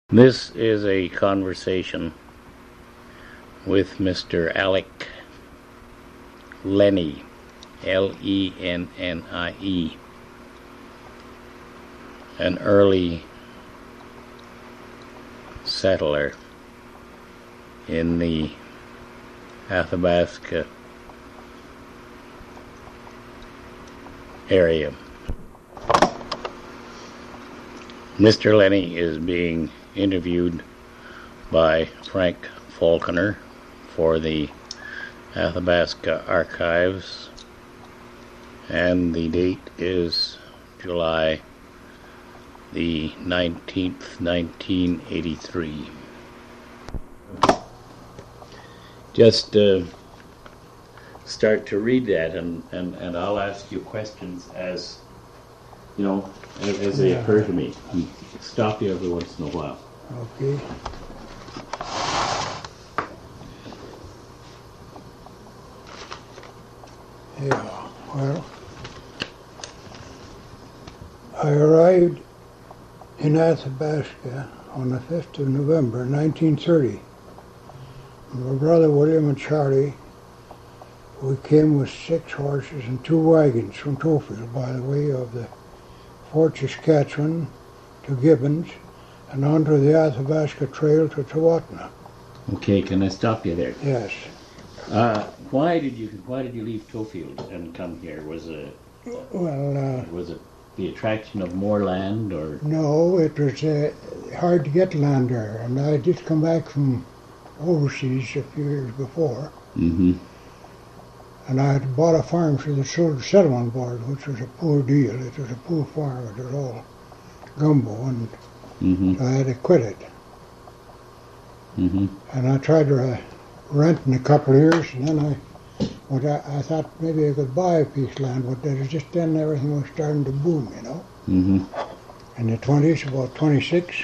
This is a conversation with Mr. Alec Lennie, Lennie, an early settler in the Athabasca area. Mr. Lennie is being interviewed by Frank Falconer for the Athabasca Archives, and the date is July the 19th, 1983. Just start to read that, and I'll ask you questions as they occur to me. Stop you every once in a while. Okay. Yeah, well, I arrived in Athabasca on the 5th of November, 1930. My brother William and Charlie, we came with 6 horses and 2 wagons from Tofield by the way of the Fort Saskatchewan to Gibbons and onto the Athabasca Trail to Tawatna. Okay, can I stop you there? Yes. Why did you leave Tofield and come here? Was it the attraction of more land, or? No, it was hard to get land there, and I had just come back from overseas a few years before. Mm-hmm. And I had bought a farm through the Settlement Board, which was a poor deal. It was a poor farm. It was all gumbo, and so I had to quit it. Mm-hmm. And I tried to rent in a couple of years, and then I thought maybe I could buy a piece of land, but it was just then everything was starting to boom, Mm-hmm. In the 20s, about 26,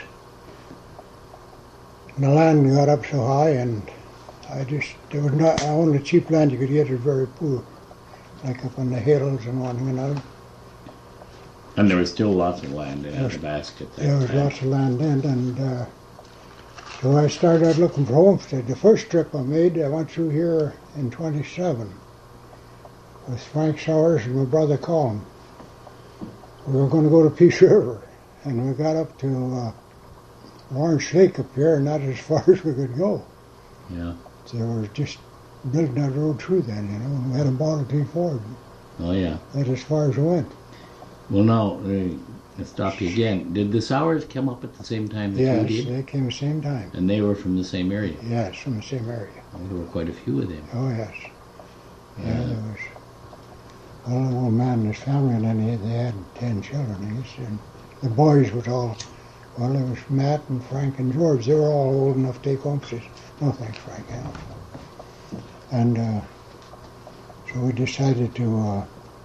and the land got up so high, and there was not only cheap land you could get was very poor, like up on the hills and one thing and another. And there was still lots of land in Athabasca at that time. There was lots of land then, and so I started out looking for homestead. The first trip I made, I went through here in 27 with Frank Sowers and my brother Colin. We were going to go to Peace River, and we got up to Lawrence Lake up here, and that's as far as we could go. Yeah. So we were just building that road through then, and we had a Model T Ford. Oh, yeah. That's as far as we went. Well, now, let's stop you again. Did the Sowers come up at the same time that you did? Yes, they came the same time. And they were from the same area? Yes, from the same area. Well, there were quite a few of them. Oh, yes. Yeah, there was a little old man and his family, and then they had 10 children. And the boys was all, well, there was Matt and Frank and George. They were all old enough to take homesteads. No, thanks, Frank. And so we decided to,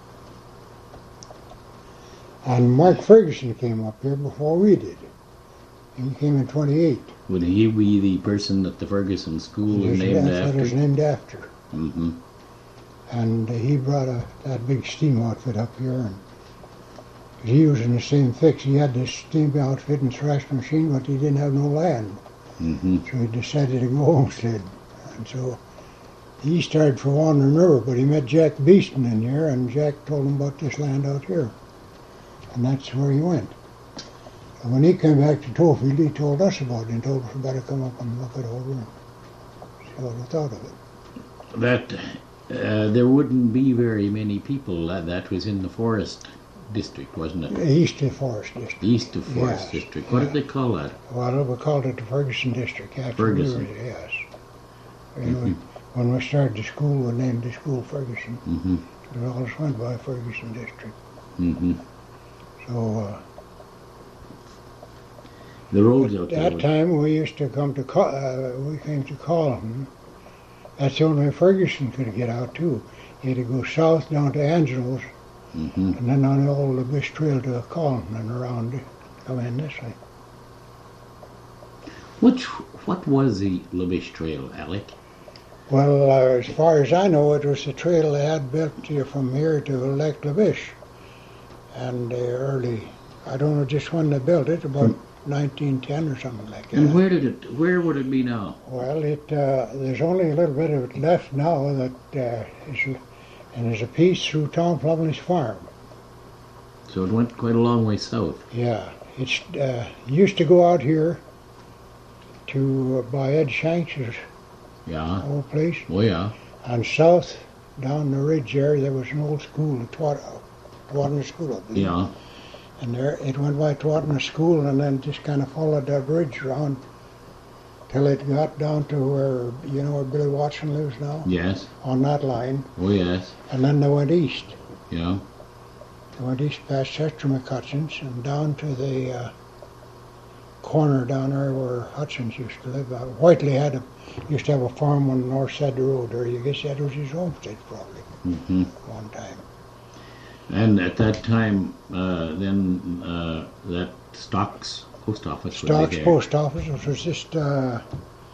and Mark Ferguson came up here before we did. He came in 28. Would he be the person that the Ferguson School was named after? That was named after. Mm-hmm. And he brought that big steam outfit up here, and he was in the same fix. He had this steam outfit and thrash machine, but he didn't have no land. Mm-hmm. So he decided to go homestead. And so he started for Wandering River, but he met Jack Beeston in here, and Jack told him about this land out here. And that's where he went. And when he came back to Tofield, he told us about it and told us we better come up and look it over and see what we thought of it. That, there wouldn't be very many people. That was in the Forest District, wasn't it? East of Forest District. East of Forest District. What did they call that? Well, we called it the Ferguson District. Ferguson. Yes. When we started the school, we named the school Ferguson. Mm-hmm. We always went by Ferguson District. Mm-hmm. So the roads out there. That time we used to come to we came to Colin. That's the only way Ferguson could get out too. You had to go south down to Angelo's, mm-hmm. and then on the old Abyss Trail to Colin and around, come in this way. What was the Labish Trail, Alec? Well, as far as I know, it was the trail they had built from here to Lake Labish. And I don't know just when they built it, but 1910 or something like that. And where would it be now? Well, there's only a little bit of it left now that and there's a piece through Tom Plumley's farm. So it went quite a long way south. Yeah, it's used to go out here to by Ed Shanks' Yeah. old place, Oh, yeah. and south down the ridge there was an old school, Twadna School, I believe. Yeah. And there it went by Twadna School, and then just kind of followed that ridge around till it got down to where Billy Watson lives now, Yes. on that line, Oh, yes. and then they went east. Yeah. They went east past Chester McHudson's and down to the corner down there where Hudson's used to live. Whiteley used to have a farm on the north side of the road there. You guess that was his homestead probably Hmm. one time. And at that time, that Stocks post office would be Stocks there. post office, which was just a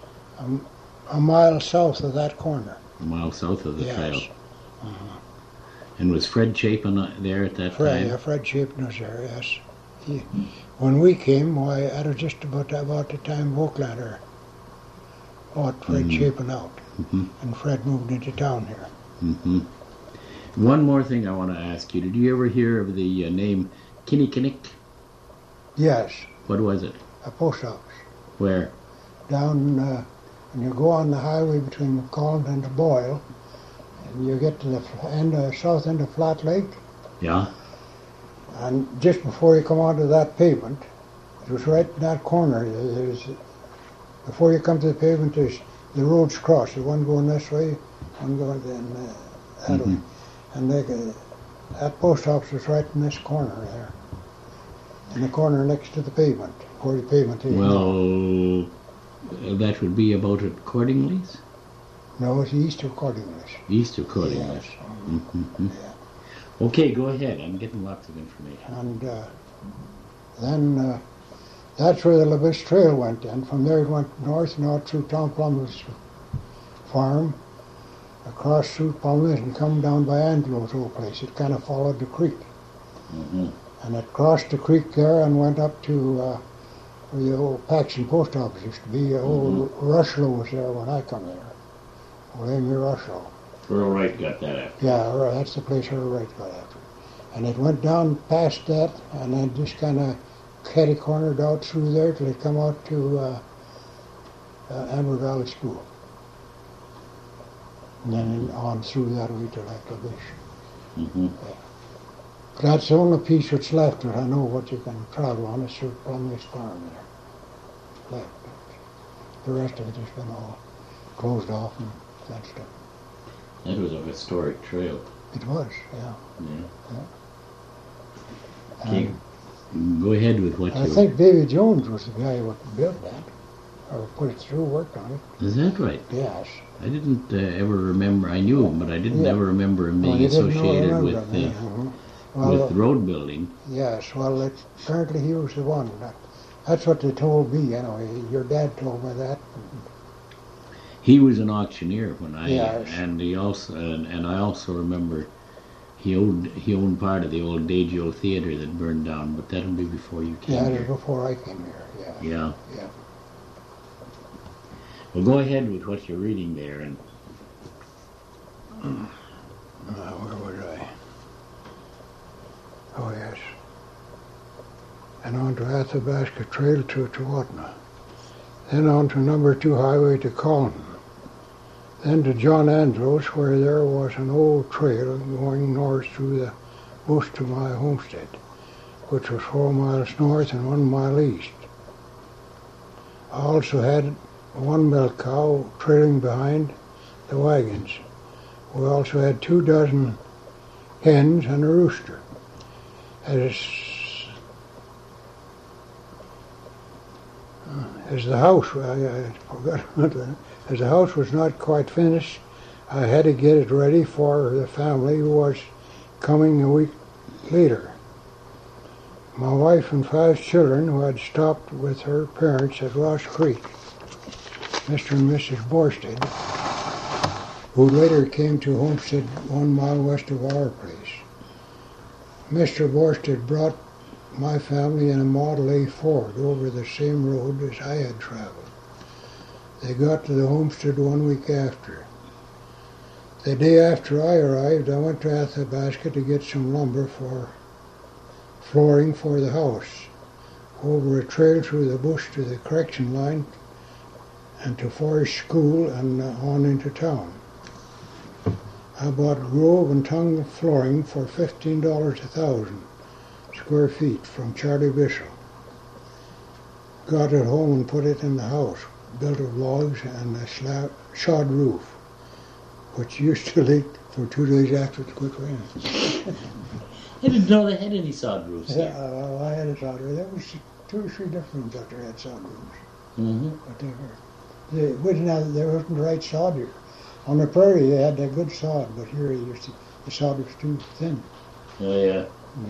mile south of that corner. A mile south of the Yes. trail. And was Fred Chapin there at that time? Fred Chapin was there, yes. When we came, that was just about the time Oaklander bought Fred Chapin out. Hmm. And Fred moved into town here. Hmm. One more thing I want to ask you. Did you ever hear of the name Kinnickinnick? Yes, What was it? a post office. Where? Down, when you go on the highway between McCollum and Boyle, and you get to the south end of Flat Lake, Yeah. and just before you come onto that pavement, it was right in that corner. Before you come to the pavement, there's the roads cross. There's one going this way, one going that way. And that post office was right in this corner there, in the corner next to the pavement, where the pavement is. Well, that would be about at Cordingley's? No, it's east of Cordingley's. East of Cordingley's. Yes. Hmm. Okay, go ahead. I'm getting lots of information. And then that's where the LaBiche Trail went. And from there it went north and out through Tom Plumley's farm, across through Plumley and come down by Angelo's old place. It kind of followed the creek. Hmm. And it crossed the creek there and went up to where the old Paxton post office used to be. Old Rushlow was there when I come there. Old Amy Rushlow. Earl Wright got that after. Yeah, right, that's the place Earl Wright got after. And it went down past that and then just kind of catty-cornered out through there till it come out to Amber Valley School. And then on through that way to like LaBiche. Hmm. That's the only piece that's left that I know what you can travel on is through Plumley's farm there. Left. The rest of it has been all closed off and that stuff. That was a historic trail. It was, yeah. Yeah. And Okay, go ahead with what I you... think Davy Jones was the guy who built that, or put it through, worked on it. Is that right? Yes. I didn't ever remember. I knew him, but I didn't Yeah. ever remember him Well, being you didn't associated remember with him, mhm. Well, with road building. yes, well, apparently he was the one. That's what they told me, anyway. Your dad told me that. He was an auctioneer when I Yes. and he also and I also remember he owned part of the old Dagio Theater that burned down, but that'll be before you came Yeah, it here. was before I came here, yeah. Yeah. Yeah. Well, go ahead with what you're reading there, and Where was I? Oh, yes. And on to Athabasca Trail to Tawatna. Then on to number 2 highway to Colton. Then to John Andros, where there was an old trail going north through the bush to my homestead, which was 4 miles north and 1 mile east. I also had 1 milk cow trailing behind the wagons. We also had 2 dozen hens and a rooster. As the house, I forgot about that. As the house was not quite finished, I had to get it ready for the family who was coming a week later. My wife and 5 children who had stopped with her parents at Ross Creek, Mr. and Mrs. Borsted, who later came to Homestead 1 mile west of our place. Mr. Borsted brought my family in a Model A Ford over the same road as I had traveled. They got to the homestead 1 week after. The day after I arrived, I went to Athabasca to get some lumber for flooring for the house, over a trail through the bush to the correction line and to Forest School and on into town. I bought Grove and Tongue flooring for $15 a thousand square feet from Charlie Bishop. Got it home and put it in the house, built of logs and a sod roof, which used to leak for 2 days after the quick rain. I didn't know they had any sod roofs Yeah, here. well, I had a sod roof. There was 2 or 3 different ones out there had sod roofs. Mm-hmm. But there wasn't the right sod here. On the prairie they had that good sod, but here the sod was too thin. Oh, yeah.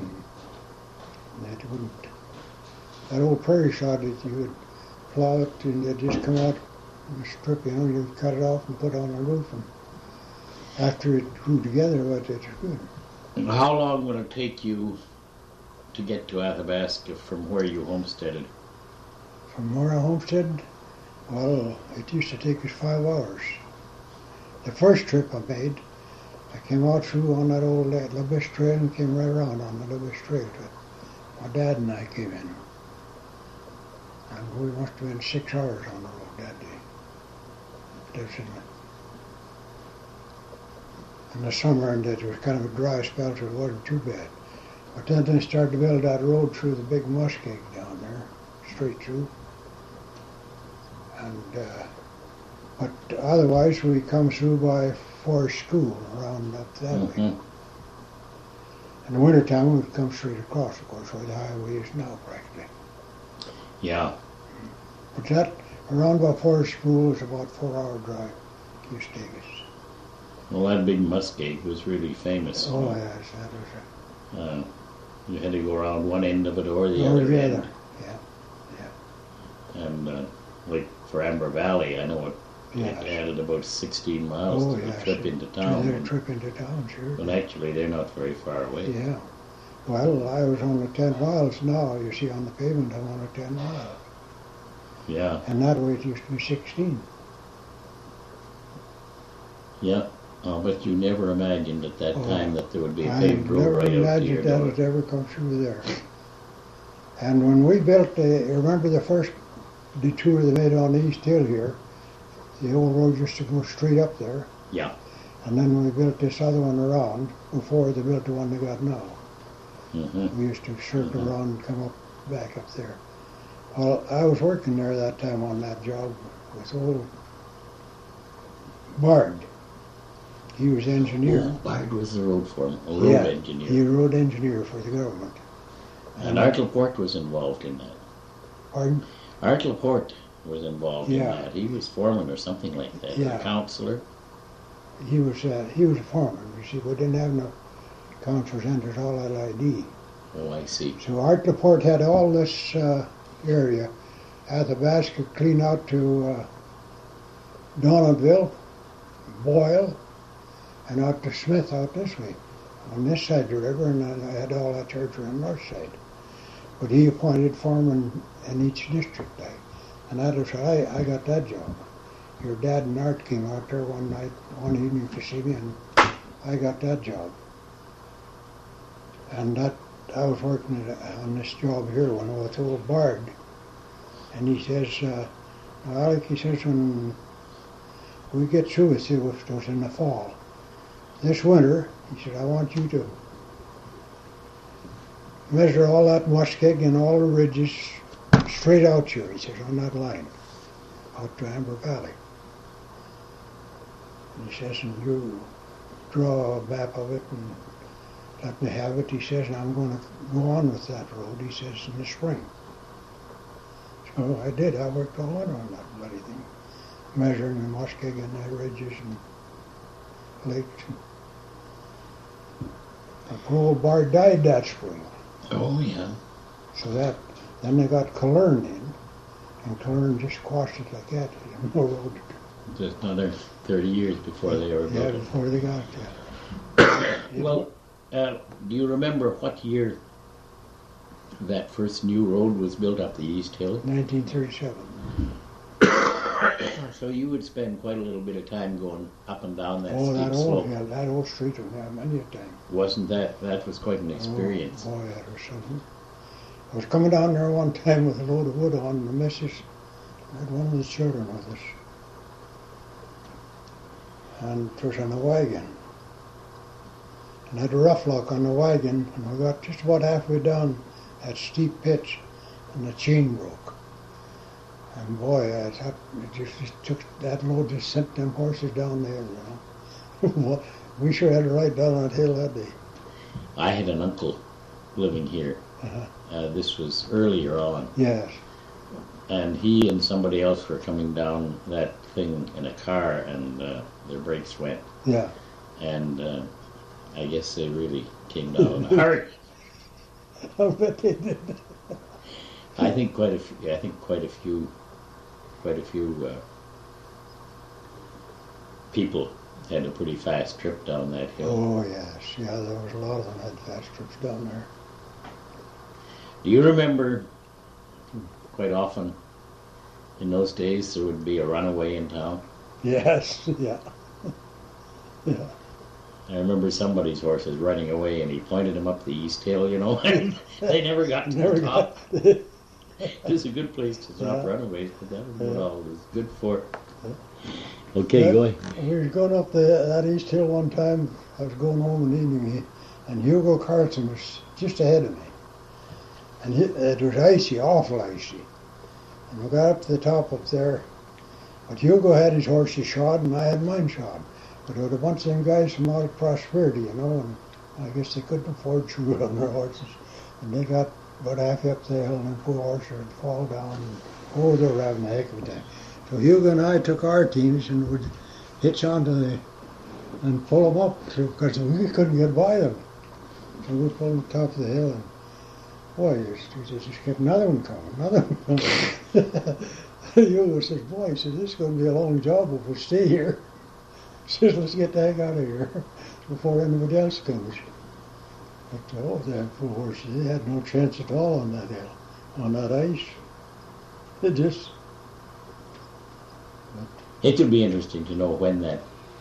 That wouldn't. That old prairie sod that you would plow it and it'd just come out in a strip, you cut it off and put it on the roof, and after it grew together, but it was good. And how long would it take you to get to Athabasca from where you homesteaded? From where I homesteaded, well, it used to take us 5 hours. The first trip I made, I came out through on that old Labish Trail and came right around on the Labish Trail. My dad and I came in. And we must have been 6 hours on the road that day. It was in the summer, and it was kind of a dry spell, so it wasn't too bad. But then they started to build that road through the big muskeg down there, straight through. And but otherwise we come through by Forest School around up that way. In the wintertime we'd come straight across, of course, where the highway is now practically. Yeah. But that around by Forest School is about a 4-hour drive. Used to take us. Well, that big muskeg was really famous. Oh yes, that was You had to go around one end of it or the Or other the end. other. And like for Amber Valley, I know it Yes. added about 16 miles Oh, to the yes. trip into To town. their trip into town, sure. But actually, they're not very far away. Yeah. Well, I was on the 10 miles now. You see, on the pavement, I'm on the 10 miles. Yeah, And that way it used to be 16. yeah. But you never imagined at that Oh, time that there would be a I paved road never right out to your imagined that door. it ever come through there. And when we built remember the first detour they made on East Hill here, the old road used to go straight up there. Yeah. And then we built this other one around before they built the one they got now. Mm-hmm. We used to circle around and come back up there. Well, I was working there that time on that job with old Bard. He was engineer. Oh, Bard was the road foreman, a road engineer. He was road engineer for the government. And Art Laporte was involved in that. Pardon? Art Laporte was involved in Yeah. that. He was foreman or something like that. Yeah. A counselor. He was a foreman. You see, we didn't have no council centers, all that ID. Oh, I see. So Art Laporte had all this area, Athabasca clean out to Donaldville, Boyle, and out to Smith out this way, on this side of the river, and then I had all that territory on the north side. But he appointed foreman in each district, and that was how I got that job. Your dad and Art came out there one evening to see me, and I got that job. And that I was working on this job here when I was old Bard, and he says, Alec, he says, when we get through with you, it was in the fall. This winter, he said, I want you to measure all that muskeg and all the ridges straight out here, he says, on that line, out to Amber Valley. And he says, and you draw a map of it and let me have it, he says, and I'm going to go on with that road, he says, in the spring. So I did. I worked all winter on that bloody thing, measuring the muskeg and the ridges and lakes. And poor old Bard died that spring. Oh, yeah. So then they got Killern in, and Killern just squashed it like that. There's no road. Just another 30 years before they were Yeah, built. before they got there. Well, do you remember what year that first new road was built up the East Hill. 1937. So you would spend quite a little bit of time going up and down that Oh, steep that slope. old hill, that old street was there many a time. Wasn't that was quite an experience? Oh, that was something. I was coming down there one time with a load of wood on, and the missus had one of the children with us. And it was on a wagon. And I had a rough lock on the wagon, and we got just about halfway down that steep pitch, and the chain broke. And boy, I thought it just took that load, just sent them horses down there, you know. We sure had to ride down that hill that day. I had an uncle living here. Uh-huh. This was earlier on, Yes. and he and somebody else were coming down that thing in a car, and their brakes went, Yeah. and I guess they really came down in a hurry. I bet they did. I think quite a few people had a pretty fast trip down that hill. Oh, yes. Yeah, there was a lot of them had fast trips down there. Do you remember quite often in those days there would be a runaway in town? Yes, yeah. Yeah. I remember somebody's horses running away and he pointed them up the East Hill, you know, and they never got to the top. It was a good place to stop runaways, but that was what all it was good for. Okay, go ahead. We was going up that East Hill one time. I was going home in the evening, and Hugo Carlson was just ahead of me. And it was icy, awful icy. And we got up to the top up there. But Hugo had his horses shod, and I had mine shod. But there was a bunch of them guys from out of Prosperity, you know, and I guess they couldn't afford to on their horses. And they got about half up the hill, and the poor horse would fall down. And, oh, they were having a heck of a time. So Hugo and I took our teams and would hitch onto and pull them up because we couldn't get by them. So we pulled them to the top of the hill, and boy, just kept another one coming. Hugo says, boy, he says, this is going to be a long job if we stay here. He says, let's get the heck out of here before anybody else comes. But oh, them poor horses, they had no chance at all on that hill, on that ice. It just... It would be interesting to know when that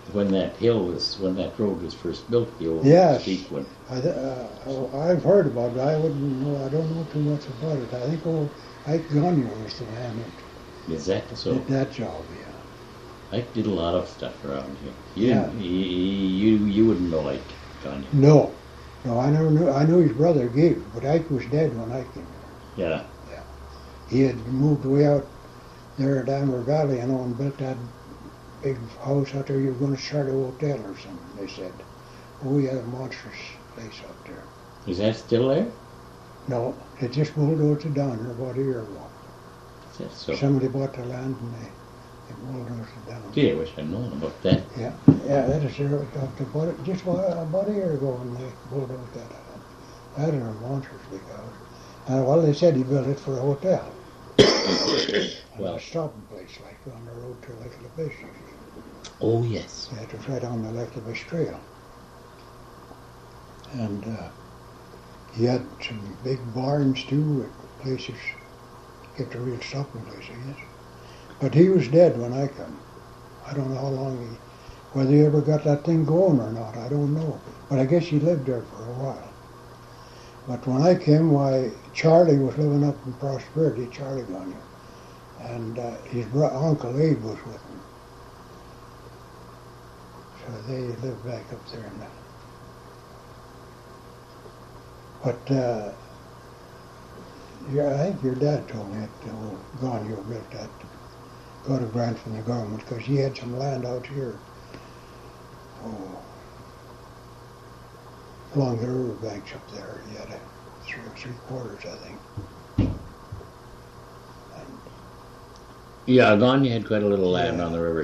road was first built, the old steep one. I've heard about it. I don't know too much about it. I think old Ike Gagne was the man that Is that so? did that job. Yeah. Ike did a lot of stuff around here. You wouldn't know Ike Gagne. No, I never knew. I knew his brother Gabe, but Ike was dead when I came here. Yeah. Yeah. He had moved way out there at Amber Valley, you know, and built that big house out there. You were going to start a hotel or something, they said. Oh, we had a monstrous place out there. Is that still there? No, they just bulldozed it down there about a year ago. Is that so? Somebody bought the land and they bulldozed it down. Gee, I wish I'd known about that. Yeah, that is just about a year ago when they bulldozed that out. That is a monstrous big house. Well, they said he built it for a hotel. Well, a stopping place, like on the road to Lake Labish. Oh, yes. Yeah, it was right on the Lake Labish Trail. And he had some big barns too at places. Kept a real stopping place, I guess. But he was dead when I come. I don't know how long whether he ever got that thing going or not, I don't know. But I guess he lived there for a while. But when I came, why, Charlie was living up in Prosperity, Charlie Gagne. And his Uncle Abe was with him. So they lived back up there in that. But I think your dad told me that old Gagne built that, got a grant from the government because he had some land out here. Oh, along the river banks up there. He had a three quarters, I think. Yeah, Gagne had quite a little land on the river.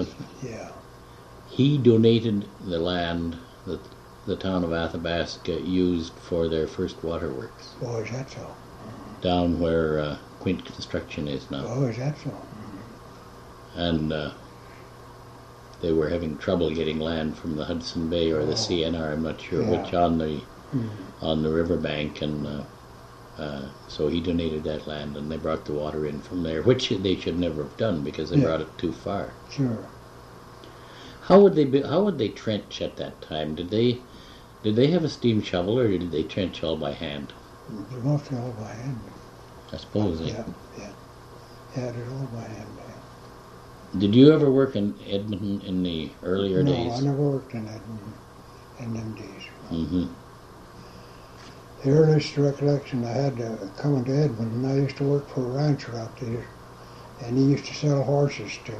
He donated the land that the town of Athabasca used for their first waterworks. Oh, is that so? Down where Quint Construction is now. Oh, is that so? And they were having trouble getting land from the Hudson Bay or the CNR, I'm not sure which, on the riverbank, and So he donated that land, and they brought the water in from there, which they should never have done because they brought it too far. Sure. How would they trench at that time? Did they have a steam shovel, or did they trench all by hand? Mostly all by hand. I suppose. Yeah, it was all by hand. Did you ever work in Edmonton in the earlier days? No, I never worked in Edmonton in them days. Mm-hmm. The earliest recollection I had coming to Edmonton, I used to work for a rancher out there, and he used to sell horses to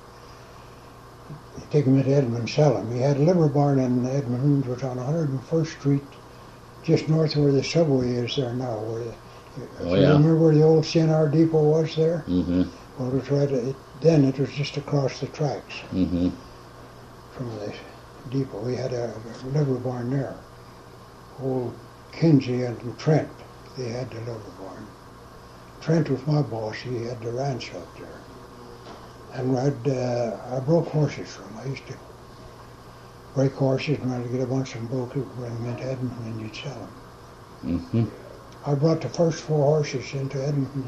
take them into Edmonton and sell them. He had a liver barn in Edmonton, which was on 101st Street, just north of where the subway is there now. You remember where the old CNR depot was there? Mm-hmm. Well, it was then it was just across the tracks mm-hmm. from the depot. We had a liver barn there. Old Kinsey and Trent, they had the liver barn. Trent was my boss. He had the ranch out there. And I broke horses from him. I used to break horses and I'd get a bunch of them broken, bring them into Edmonton, and you'd sell them. Mm-hmm. I brought the first 4 horses into Edmonton,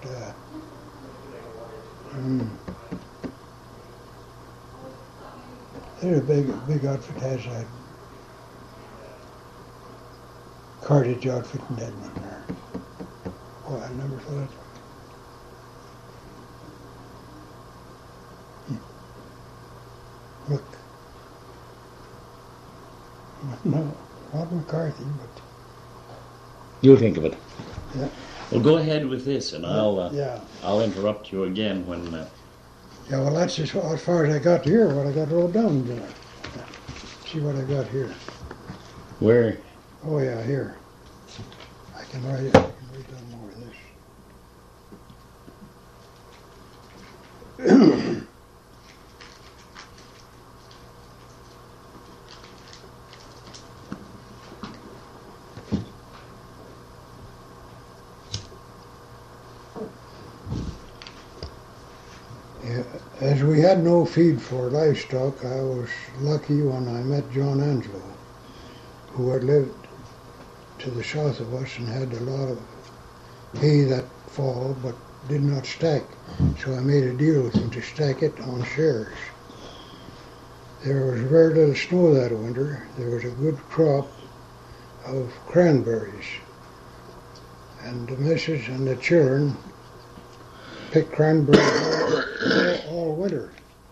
they're a big outfit, has a cartage outfit in Edmonton there. Oh, I never saw it. Look. No, not McCarthy, but... You'll think of it. Yeah. Well, go ahead with this, and I'll interrupt you again when... Yeah, well, that's as far as I got here, what I got wrote down there. See what I got here. Where? Oh, yeah, here. I can write down more of this. As we had no feed for livestock, I was lucky when I met John Anslow, who had lived to the south of us and had a lot of hay that fall, but did not stack. So I made a deal with him to stack it on shares. There was very little snow that winter. There was a good crop of cranberries. And the missus and the children picked cranberries all winter.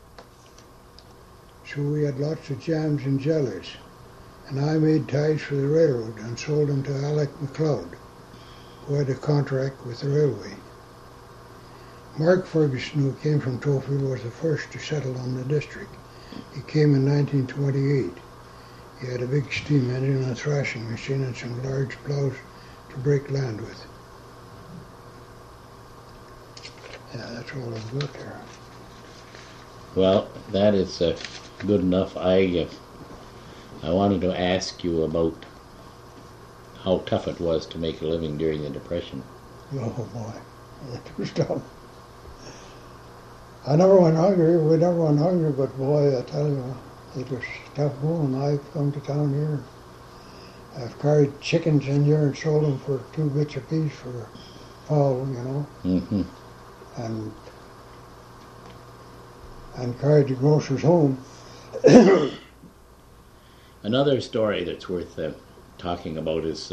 So we had lots of jams and jellies. And I made ties for the railroad and sold them to Alec McLeod, who had a contract with the railway. Mark Ferguson, who came from Tofield, was the first to settle on the district. He came in 1928. He had a big steam engine, a thrashing machine, and some large plows to break land with. Yeah, that's all I've got there. Well, that is good enough. I wanted to ask you about how tough it was to make a living during the Depression. Oh boy, it was tough. I never went hungry, we never went hungry, but boy, I tell you, it was tough going. I come to town here. I've carried chickens in here and sold them for 2 bits apiece for fowl, you know. Mm-hmm. And carried the grocers home. Another story that's worth talking about is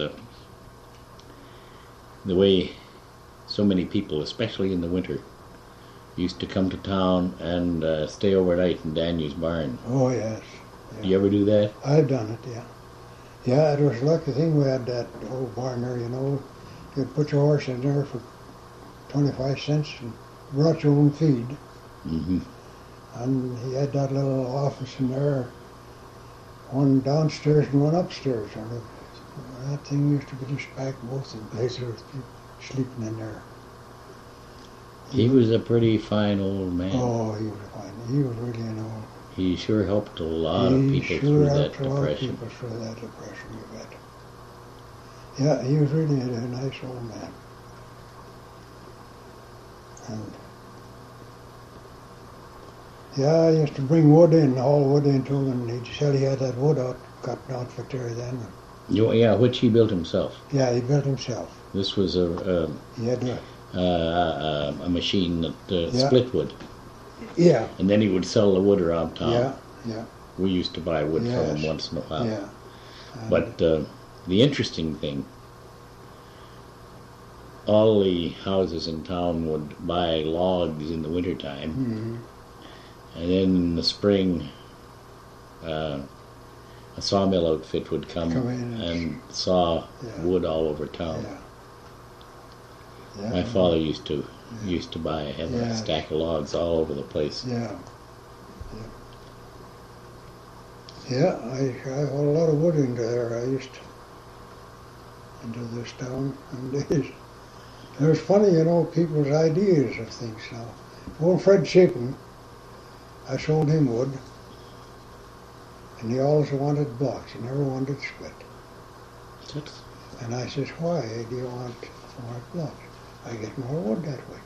the way so many people, especially in the winter, used to come to town and stay overnight in Daniel's barn. Oh, yes. Yeah. Do you ever do that? I've done it, yeah. Yeah, it was a lucky thing we had that old barn there, you know. You'd put your horse in there for 25 cents and brought your own feed. Mm-hmm. And he had that little office in there, one downstairs and one upstairs. And that thing used to be just packed both in places with people sleeping in there. He was a pretty fine old man. Oh, he was fine. He was really an old. He sure helped a lot of people through that depression. A lot of people through that depression, you bet. Yeah, he was really a nice old man. And yeah, I used to bring wood in, haul wood into him, and he said he had that wood out, got an outfit there then. Yeah, which he built himself. Yeah, he built himself. This was He had to. a machine that Yeah. split wood, Yeah, and then he would sell the wood around town. yeah, yeah, We used to buy wood from him Yes. once in a while. yeah. And But the interesting thing, all the houses in town would buy logs in the wintertime, mhm, and then in the spring, a sawmill outfit would come Come in and saw Yeah. wood all over town. yeah. Yeah, My father used to have Yeah. a stack of logs all over the place. Yeah. Yeah, I hauled a lot of wood into there. Into this town in days. It was funny, people's ideas of things now. Old Fred Chapin, I sold him wood, and he always wanted blocks. He never wanted split. That's- And I says, why do you want more blocks? I get more wood that way.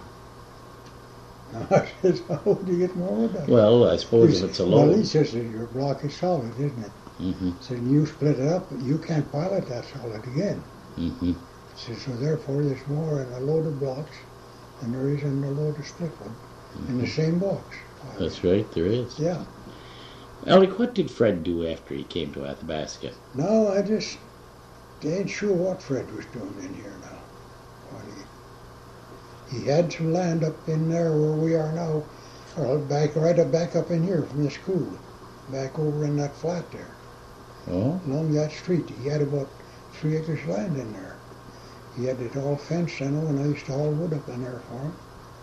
I says, how do you get more wood that way? Well, I suppose if it's a Well, he load. says, your block is solid, isn't it? Mm-hmm. So you split it up, you can't pile it that solid again. Mm-hmm. So therefore there's more in a load of blocks than there is in a load of split wood in the same box. That's right, there is. Yeah. Alec, what did Fred do after he came to Athabasca? No, I just ain't sure what Fred was doing in here now. What he had some land up in there where we are now, or back up in here from the school, back over in that flat there. Oh, Along that street. He had about 3 acres of land in there. He had it all fenced, and I used to haul wood up in there for him.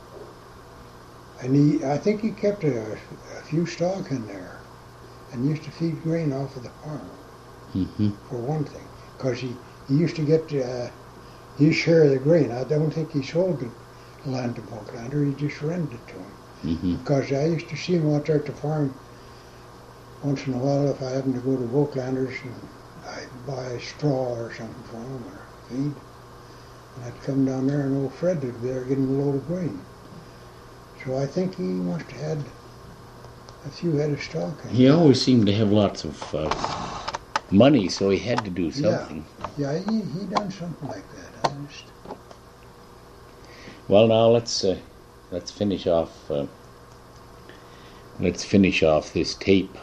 And I think he kept a few stock in there, and used to feed grain off of the farm, mm-hmm. for one thing. Because he used to get his share of the grain. I don't think he sold the land to Volklander, he just rented it to him. Mm-hmm. Because I used to see him out there at the farm once in a while if I happened to go to Volklanders, and I'd buy straw or something for him, or feed. And I'd come down there and old Fred would be there getting a load of grain. So I think he must have had a few head of stock. He always seemed to have lots of money, so he had to do something. Yeah, he done something like that. Well, now let's finish off. Let's finish off this tape.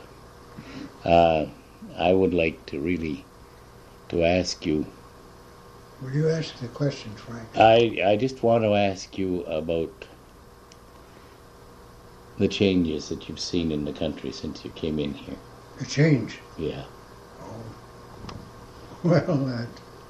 I would like to ask you. Will you ask the questions, Frank? I just want to ask you about the changes that you've seen in the country since you came in here. The change. Yeah. Well,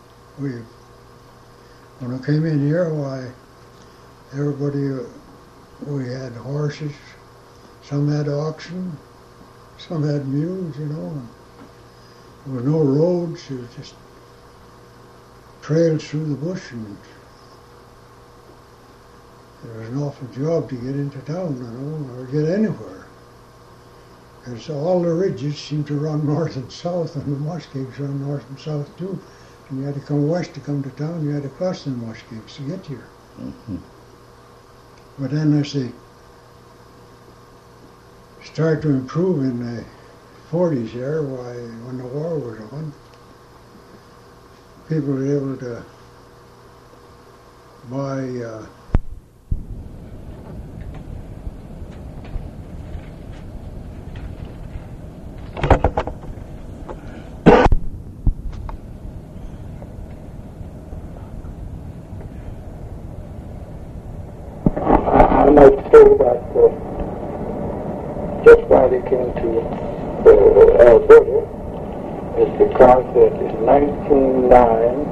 when I came in here, why, everybody, we had horses, some had oxen, some had mules, and there were no roads, it was just trails through the bush, and it was an awful job to get into town, or get anywhere. Because all the ridges seemed to run north and south, and the muskegs run north and south too. And you had to come west to come to town, you had to cross the muskegs to get here. Mm-hmm. But then as they started to improve in the 40s there, why, when the war was on, people were able to buy I might say that just why they came to Alberta is because in 1909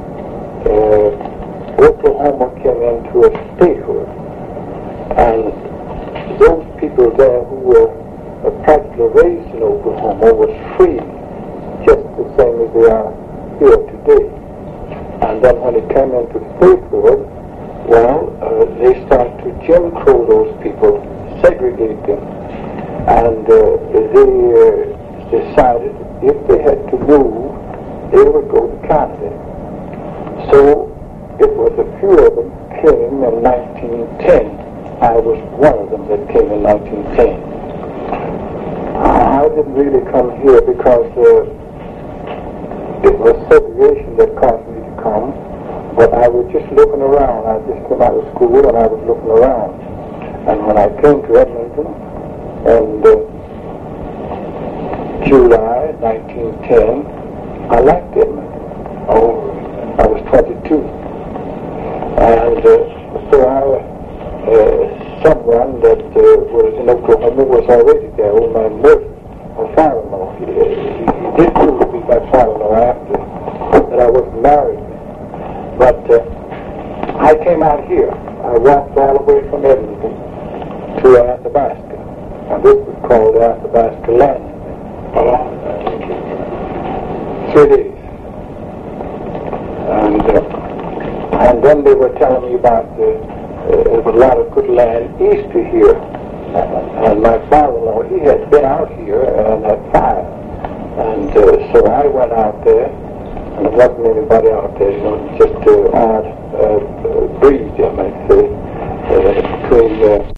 Oklahoma came into a statehood, and those people there who were practically raised in Oklahoma were free, just the same as they are here today. And then when it came into statehood, well, they started to Jim Crow those people, segregate them, and they decided if they had to move, they would go to Canada. So it was a few of them came in 1910. I was one of them that came in 1910. I didn't really come here because it was segregation that caused me to come, but I was just looking around. I just came out of school and I was looking around. And when I came to Edmonton in July 1910, I liked Edmonton. I was 22. And someone that was in Oklahoma was already there, old man Murphy, my father-in-law. He did prove to be my father-in-law after that I wasn't married. But I came out here. I walked all the way from Edmonton to Athabasca. And this was called Athabasca Land. 3 days. And then they were telling me about there was a lot of good land east of here. And my father-in-law, he had been out here and had fire. And so I went out there, and there wasn't anybody out there, just an odd breeze, I might say, between